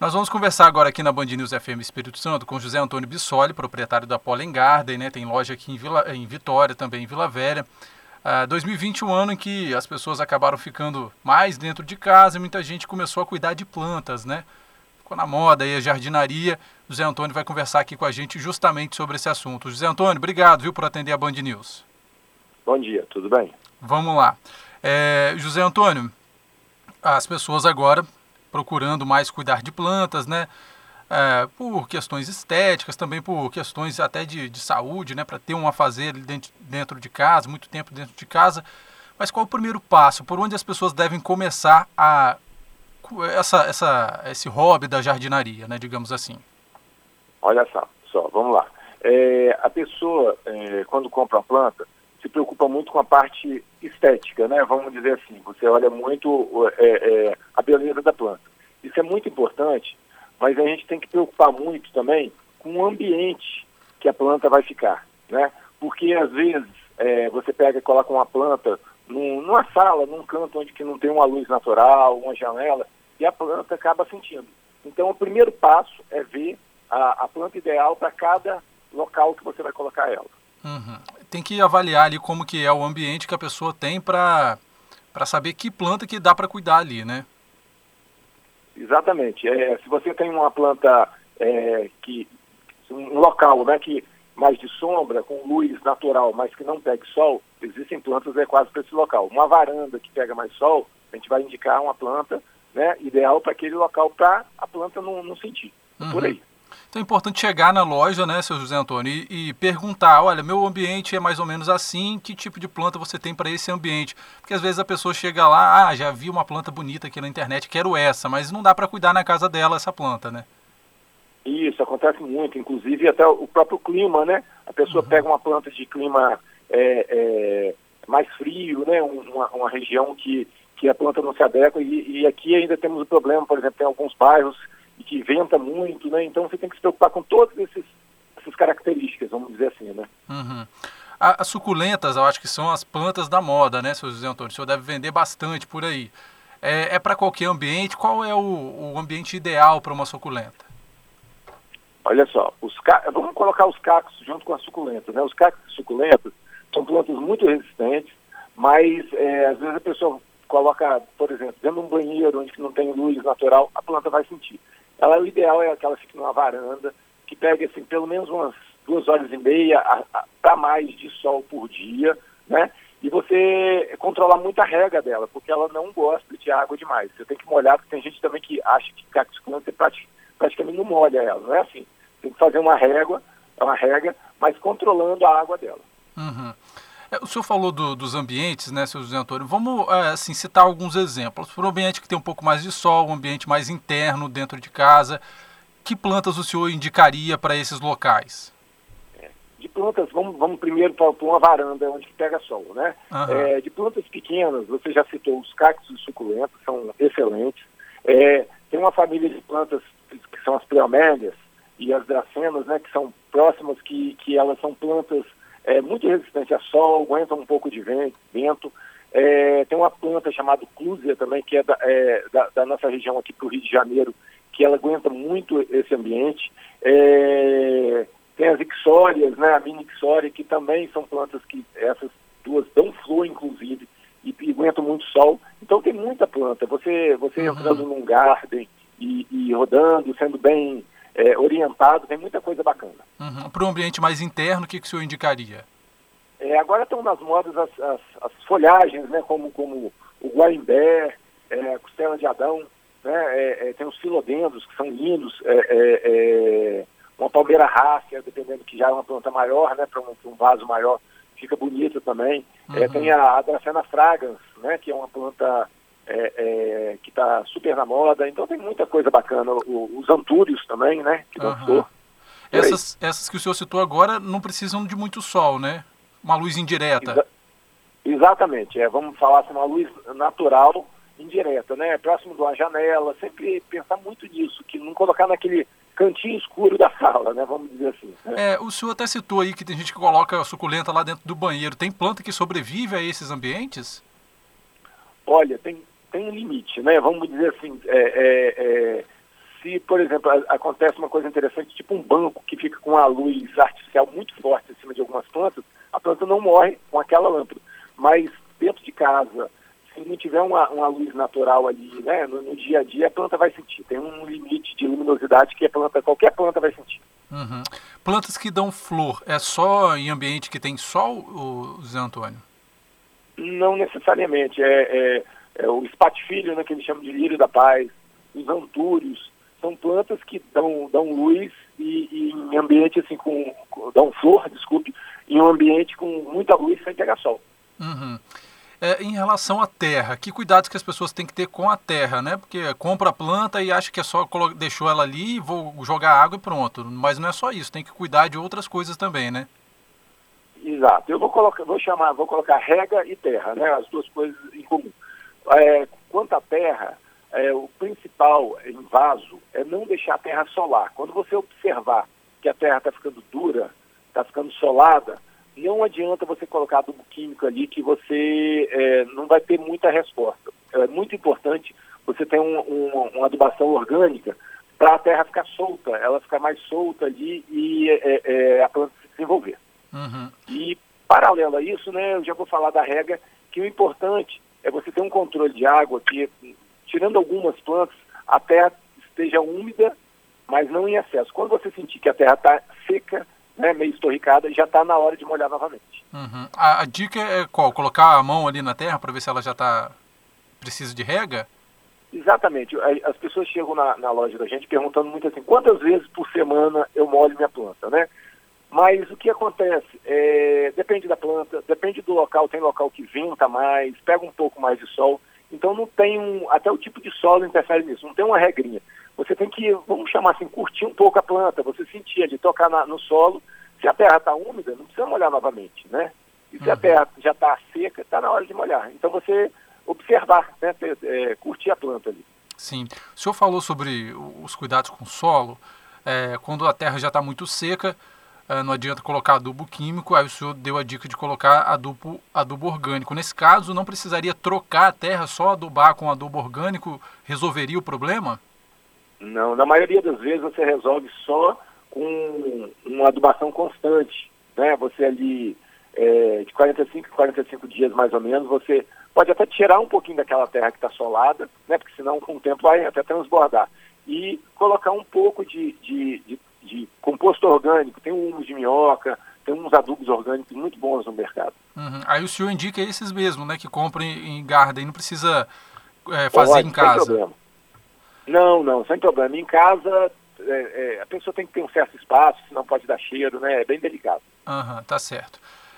Nós vamos conversar agora aqui na Band News FM Espírito Santo com José Antônio Bissoli, proprietário da Pollen Garden, né? Tem loja aqui em Vitória, também em Vila Velha. 2020 é um ano em que as pessoas acabaram ficando mais dentro de casa e muita gente começou a cuidar de plantas, né? Ficou na moda aí a jardinaria. José Antônio vai conversar aqui com a gente justamente sobre esse assunto. José Antônio, obrigado, viu, por atender a Band News. Bom dia, tudo bem? Vamos lá. José Antônio, as pessoas agora procurando mais cuidar de plantas, né? Por questões estéticas, também por questões até de saúde, né? Para ter um afazer dentro de casa, muito tempo dentro de casa. Mas qual é o primeiro passo? Por onde as pessoas devem começar esse hobby da jardinaria, né? Digamos assim. Olha só, vamos lá. A pessoa, quando compra uma planta, se preocupa muito com a parte estética, né? Vamos dizer assim, você olha muito a beleza da planta. Isso é muito importante, mas a gente tem que preocupar muito também com o ambiente que a planta vai ficar, né? Porque às vezes você pega e coloca uma planta numa sala, num canto onde que não tem uma luz natural, uma janela, e a planta acaba sentindo. Então o primeiro passo é ver a planta ideal para cada local que você vai colocar ela. Uhum. Tem que avaliar ali como que é o ambiente que a pessoa tem para saber que planta que dá para cuidar ali, né? Exatamente. Se você tem uma planta um local, né, que mais de sombra, com luz natural, mas que não pegue sol, existem plantas adequadas para esse local. Uma varanda que pega mais sol, a gente vai indicar uma planta, né, ideal para aquele local, para a planta não sentir. Por aí. Então é importante chegar na loja, né, seu José Antônio, e perguntar, olha, meu ambiente é mais ou menos assim, que tipo de planta você tem para esse ambiente? Porque às vezes a pessoa chega lá, já vi uma planta bonita aqui na internet, quero essa, mas não dá para cuidar na casa dela essa planta, né? Isso, acontece muito, inclusive até o próprio clima, né? A pessoa pega uma planta de clima mais frio, né? Uma região que a planta não se adequa, e aqui ainda temos o problema, por exemplo, tem alguns bairros e que venta muito, né? Então você tem que se preocupar com todas essas características, vamos dizer assim, né? Uhum. As suculentas, eu acho que são as plantas da moda, né, seu José Antônio? O senhor deve vender bastante por aí. É para qualquer ambiente? Qual é o ambiente ideal para uma suculenta? Olha só, vamos colocar os cactos junto com as suculentas, né? Os cactos e suculentas são plantas muito resistentes, mas às vezes a pessoa coloca, por exemplo, dentro de um banheiro onde não tem luz natural, a planta vai sentir. O ideal é que ela fique numa varanda, que pegue assim, pelo menos umas 2h30 para mais de sol por dia, né? E você controlar muito a rega dela, porque ela não gosta de água demais. Você tem que molhar, porque tem gente também que acha que cactus você praticamente não molha ela, não é assim. Tem que fazer uma rega, mas controlando a água dela. Uhum. O senhor falou dos ambientes, né, seu José Antônio? Vamos assim, citar alguns exemplos. Para um ambiente que tem um pouco mais de sol, um ambiente mais interno dentro de casa, que plantas o senhor indicaria para esses locais? De plantas, vamos primeiro para uma varanda onde pega sol, né? Uhum. De plantas pequenas, você já citou os cactos e suculentos, são excelentes. Tem uma família de plantas que são as pleomélias e as dracenas, né, que são próximas, que elas são plantas muito resistentes a sol, aguentam um pouco de vento. Tem uma planta chamada clúzia também, que é da nossa região aqui para o Rio de Janeiro, que ela aguenta muito esse ambiente. Tem as ixórias, né, a mini ixória, que também são plantas que essas duas dão flor, inclusive, e aguentam muito sol. Então tem muita planta. Você entrando num garden e rodando, sendo bem orientado, tem muita coisa bacana. Uhum. Para um ambiente mais interno, o que o senhor indicaria? Agora estão nas modas as folhagens, né, como o guarimbé, a costela de Adão, né, tem os filodendros, que são lindos, uma palmeira rácea, dependendo, que já é uma planta maior, né, para um vaso maior, fica bonita também. Uhum. Tem a Dracena fragrans, né, que é uma planta que está super na moda. Então tem muita coisa bacana. Os antúrios também, né, que dão flor. Essas que o senhor citou agora não precisam de muito sol, né? Uma luz indireta. Exatamente. Vamos falar assim, uma luz natural indireta, né? Próximo de uma janela. Sempre pensar muito nisso, que não colocar naquele cantinho escuro da sala, né? Vamos dizer assim. Né? O senhor até citou aí que tem gente que coloca a suculenta lá dentro do banheiro. Tem planta que sobrevive a esses ambientes? Olha, tem um limite, né? Vamos dizer assim, se, por exemplo, acontece uma coisa interessante, tipo um banco que fica com a luz artificial muito forte em cima de algumas plantas, a planta não morre com aquela lâmpada. Mas dentro de casa, se não tiver uma luz natural ali, né, no dia a dia, a planta vai sentir. Tem um limite de luminosidade que qualquer planta vai sentir. Uhum. Plantas que dão flor, é só em ambiente que tem sol, Zé Antônio? Não necessariamente. É o espatifilho, né, que eles chamam de lírio da paz, os antúrios, são plantas que dão luz e em ambiente assim, dão flor, desculpe, em um ambiente com muita luz sem pegar sol. Uhum. Em relação à terra, que cuidados que as pessoas têm que ter com a terra, né? Porque compra a planta e acha que é só deixou ela ali, vou jogar água e pronto. Mas não é só isso, tem que cuidar de outras coisas também, né? Exato. Eu vou colocar rega e terra, né? As duas coisas em comum. Quanto à terra, o principal em vaso é não deixar a terra solar. Quando você observar que a terra está ficando dura, está ficando solada, não adianta você colocar adubo químico ali que você não vai ter muita resposta. É muito importante você ter uma adubação orgânica para a terra ficar solta, ela ficar mais solta ali e a planta se desenvolver. Uhum. E, paralelo a isso, né, eu já vou falar da rega, que o importante é você ter um controle de água que, tirando algumas plantas, a terra esteja úmida, mas não em excesso. Quando você sentir que a terra está seca, né, meio estorricada, já está na hora de molhar novamente. Uhum. A dica é qual? Colocar a mão ali na terra para ver se ela já precisa de rega? Exatamente. As pessoas chegam na loja da gente perguntando muito assim, quantas vezes por semana eu molho minha planta, né? Mas o que acontece? Depende da planta, depende do local, tem local que venta mais, pega um pouco mais de sol, então não tem até o tipo de solo interfere nisso, não tem uma regrinha. Você tem que, vamos chamar assim, curtir um pouco a planta, você sentir ali, tocar no solo. Se a terra está úmida, não precisa molhar novamente, né? E se a terra já está seca, está na hora de molhar. Então você observar, né? Curtir a planta ali. Sim. O senhor falou sobre os cuidados com o solo. Quando a terra já está muito seca, não adianta colocar adubo químico, aí o senhor deu a dica de colocar adubo orgânico. Nesse caso, não precisaria trocar a terra, só adubar com adubo orgânico resolveria o problema? Não, na maioria das vezes você resolve só com uma adubação constante, né? Você ali, de 45 em 45 dias mais ou menos, você pode até tirar um pouquinho daquela terra que está solada, né? Porque senão com o tempo vai até transbordar. E colocar um pouco de composto orgânico, tem um humus de minhoca, tem uns adubos orgânicos muito bons no mercado. Uhum. Aí o senhor indica esses mesmo, né? Que comprem em garden, não precisa fazer em casa. Sem problema. Não, sem problema. Em casa, a pessoa tem que ter um certo espaço, senão pode dar cheiro, né? É bem delicado. Tá certo.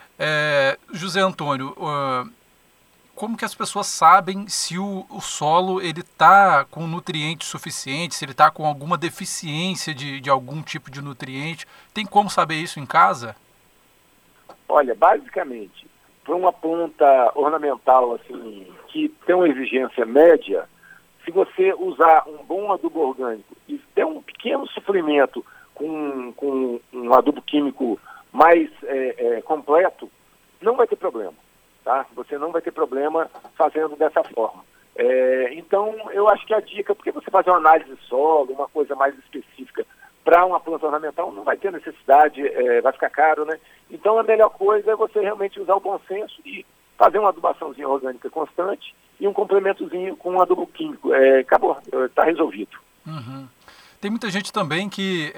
José Antônio, como que as pessoas sabem se o solo ele está com nutrientes suficientes, se ele está com alguma deficiência de algum tipo de nutriente? Tem como saber isso em casa? Olha, basicamente, para uma planta ornamental assim, que tem uma exigência média, se você usar um bom adubo orgânico e ter um pequeno suplemento com um adubo químico mais completo, não vai ter problema, tá? Você não vai ter problema fazendo dessa forma. Então, eu acho que a dica, porque você fazer uma análise de solo, uma coisa mais específica para uma planta ornamental, não vai ter necessidade, vai ficar caro, né? Então, a melhor coisa é você realmente usar o bom senso e fazer uma adubaçãozinha orgânica constante e um complementozinho com um adubo químico. Acabou, está resolvido. Uhum. Tem muita gente também que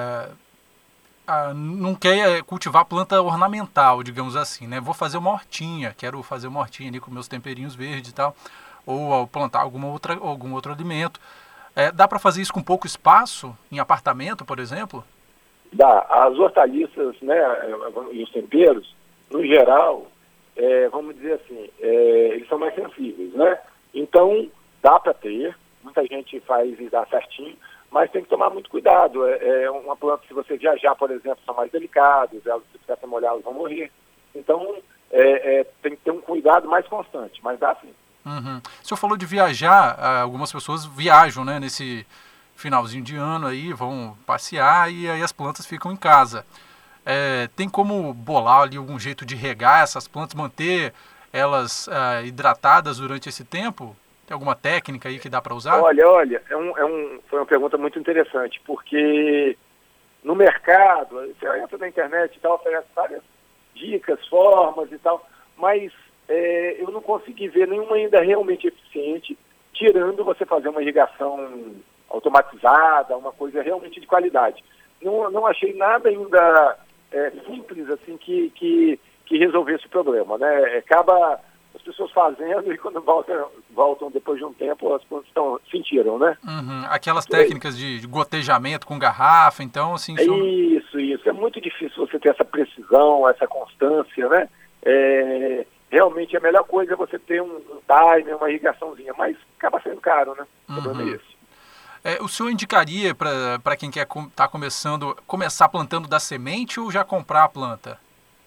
não quer cultivar planta ornamental, digamos assim, né? Vou fazer uma hortinha, quero fazer uma hortinha ali com meus temperinhos verdes e tal, ou plantar algum outro alimento. Dá para fazer isso com pouco espaço, em apartamento, por exemplo? Dá. As hortaliças, né, e os temperos, no geral, vamos dizer assim, eles são mais sensíveis, né? Então, dá para ter, muita gente faz e dá certinho, mas tem que tomar muito cuidado. Uma planta, se você viajar, por exemplo, são mais delicadas, elas, se você molhar, elas vão morrer. Então, tem que ter um cuidado mais constante, mas dá sim. Uhum. O senhor falou de viajar, algumas pessoas viajam, né, nesse finalzinho de ano aí, vão passear e aí as plantas ficam em casa. Tem como bolar ali algum jeito de regar essas plantas, manter elas hidratadas durante esse tempo? Tem alguma técnica aí que dá para usar? Olha, foi uma pergunta muito interessante, porque no mercado, você entra na internet e tal, oferece várias dicas, formas e tal, mas eu não consegui ver nenhuma ainda realmente eficiente, tirando você fazer uma irrigação automatizada, uma coisa realmente de qualidade. Não achei nada ainda simples assim que resolvesse o problema, né? Acaba as pessoas fazendo e quando voltam depois de um tempo, as plantas sentiram, né? Uhum. Aquelas técnicas de gotejamento com garrafa, então, assim... Isso. É muito difícil você ter essa precisão, essa constância, né? Realmente a melhor coisa é você ter um timer, uma irrigaçãozinha, mas acaba sendo caro, né? O problema é esse. O senhor indicaria para quem quer estar começando, começar plantando da semente ou já comprar a planta?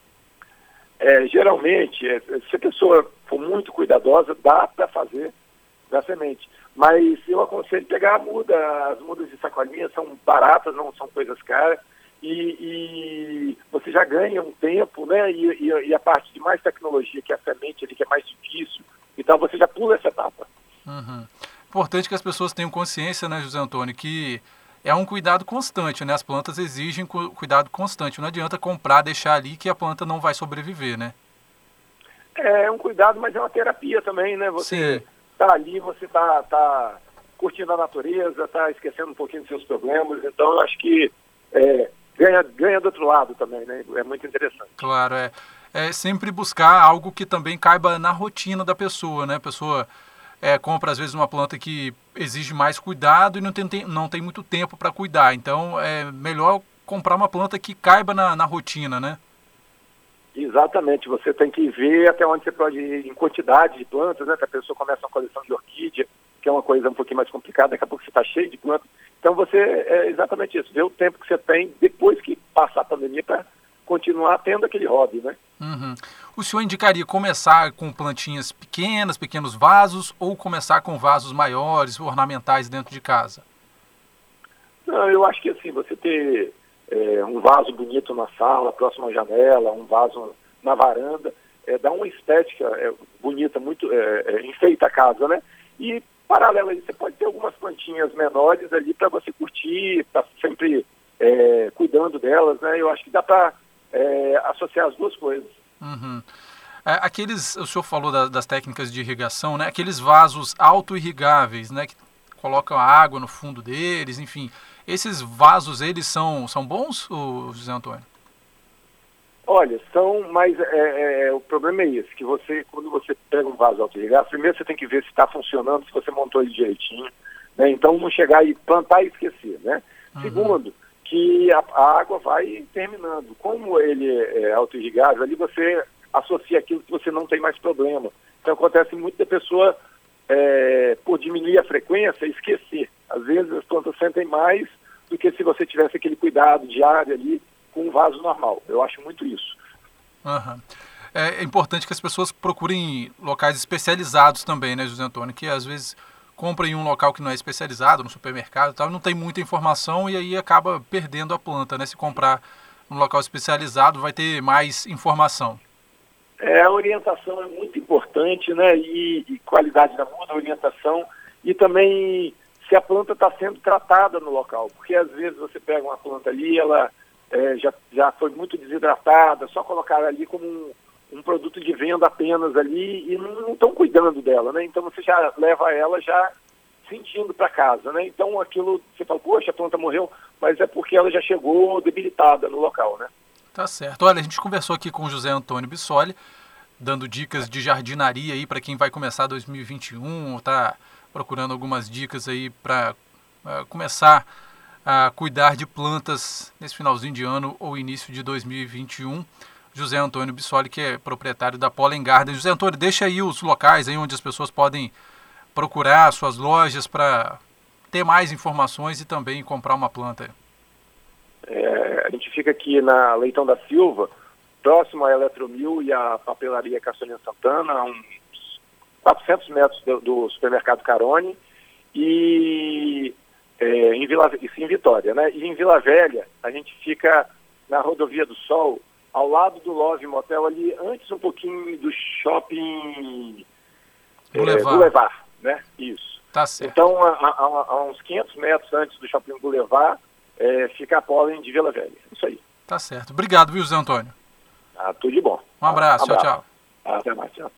Geralmente, se a pessoa for muito cuidadosa, dá para fazer da semente. Mas eu aconselho pegar a muda. As mudas de sacolinha são baratas, não são coisas caras. E você já ganha um tempo, né? E a parte de mais tecnologia, que é a semente ali, que é mais difícil. Então você já pula essa etapa. Uhum. Importante que as pessoas tenham consciência, né, José Antônio, que é um cuidado constante, né? As plantas exigem cuidado constante. Não adianta comprar, deixar ali que a planta não vai sobreviver, né? É um cuidado, mas é uma terapia também, né? Você tá ali, você tá curtindo a natureza, tá esquecendo um pouquinho dos seus problemas. Então, eu acho que ganha do outro lado também, né? É muito interessante. Claro, é sempre buscar algo que também caiba na rotina da pessoa, né? A pessoa compra, às vezes, uma planta que exige mais cuidado e não tem muito tempo para cuidar. Então, é melhor comprar uma planta que caiba na rotina, né? Exatamente. Você tem que ver até onde você pode ir em quantidade de plantas, né? Se a pessoa começa uma coleção de orquídea, que é uma coisa um pouquinho mais complicada, daqui a pouco você está cheio de plantas. Então, é exatamente isso. Ver o tempo que você tem depois que passar a pandemia para continuar tendo aquele hobby, né? Uhum. O senhor indicaria começar com plantinhas pequenas, pequenos vasos, ou começar com vasos maiores, ornamentais dentro de casa? Não, eu acho que assim, você ter um vaso bonito na sala, próximo à janela, um vaso na varanda, dá uma estética bonita, muito enfeita a casa, né? E paralelo a isso, você pode ter algumas plantinhas menores ali para você curtir, tá sempre cuidando delas, né? Eu acho que dá para associar as duas coisas. Uhum. O senhor falou das técnicas de irrigação, né? Aqueles vasos auto-irrigáveis, né? Que colocam a água no fundo deles, enfim. Esses vasos, eles são bons, José Antônio? Olha, mas o problema é esse, que quando você pega um vaso auto-irrigado, primeiro você tem que ver se está funcionando, se você montou ele direitinho, né? Então não chegar e plantar e esquecer, né? Uhum. Segundo, que a água vai terminando. Como ele é auto-irrigável, ali você associa aquilo que você não tem mais problema. Então acontece muito da pessoa, por diminuir a frequência, esquecer. Às vezes as plantas sentem mais do que se você tivesse aquele cuidado diário ali com um vaso normal. Eu acho muito isso. Uhum. É importante que as pessoas procurem locais especializados também, né, José Antônio? Que às vezes compra em um local que não é especializado, no supermercado e tal, não tem muita informação e aí acaba perdendo a planta, né? Se comprar num local especializado, vai ter mais informação. A orientação é muito importante, né? E qualidade da muda, orientação, e também se a planta está sendo tratada no local, porque às vezes você pega uma planta ali, ela já foi muito desidratada, só colocar ali como um produto de venda apenas ali e não estão cuidando dela, né? Então você já leva ela já sentindo para casa, né? Então aquilo, você fala, poxa, a planta morreu, mas é porque ela já chegou debilitada no local, né? Tá certo. Olha, a gente conversou aqui com o José Antônio Bissoli, dando dicas de jardinaria aí para quem vai começar 2021, ou tá procurando algumas dicas aí para começar a cuidar de plantas nesse finalzinho de ano ou início de 2021. José Antônio Bissoli, que é proprietário da Pollen Garden. José Antônio, deixa aí os locais aí onde as pessoas podem procurar suas lojas para ter mais informações e também comprar uma planta. A gente fica aqui na Leitão da Silva, próximo à Eletromil e à papelaria Caçolinha Santana, a uns 400 metros do supermercado Carone, e em Vitória, né? E em Vila Velha, a gente fica na Rodovia do Sol, ao lado do Love Motel, ali antes um pouquinho do shopping Boulevard. né? Isso. Tá certo. Então, a uns 500 metros antes do Shopping Boulevard, fica a Pollen de Vila Velha. Isso aí. Tá certo. Obrigado, viu, José Antônio? Tudo de bom. Um abraço. Tchau, tchau. Até mais, tchau.